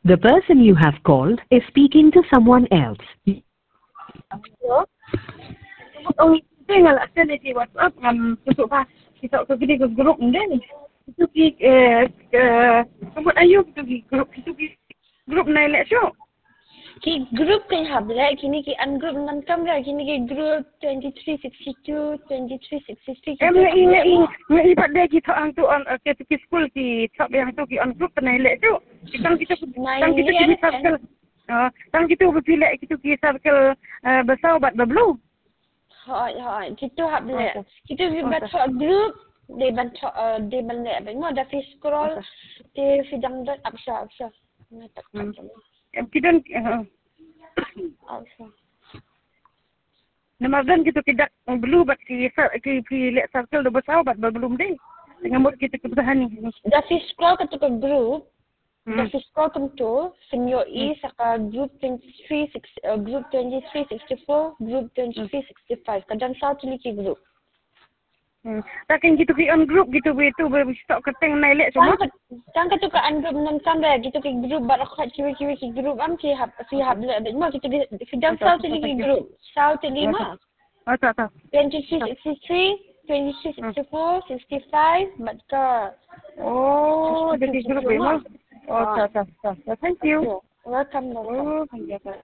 The person you have called is speaking to someone else. Hello? Oh, tinggal lah saya di WhatsApp untuk kita pergi ke grup ni. Itu sebut ayo kita pergi grup naik leksyok. Ki group kan habla kini ki ungroup nan kamera kini ki group 2362 2363 ngai pada kita tu on ke school ki top yang tu ki on group naik leksyok. Kita pergi circle. Tang kita pergi kita pergi circle bersaubat berbelu. Hai kita habla. Kita baca group dia baca dia balik apa dah fi scroll dia sedang dot absha. Kita Namadan kita tidak belum buat kita lihat circle dah bersahabat belum deh. Dengan mood kita keberani. Dah fi scroll ke group. Dah fi scroll ke tu senior E saka group 2364 group 2365 kadang satu lagi group. Takkan gitu ki on group gitu begitu berstok keteng naik lek semua. Tang tu ka on group nan kamera gitu ki group barakat kiwi ki group am si hab le mo kita sedang satu lagi group. Satu lima. Tak. 2363 2364 65 maka. Oh, jadi group memang. Oh, tak. Thank you. Welcome. Oh, thank you.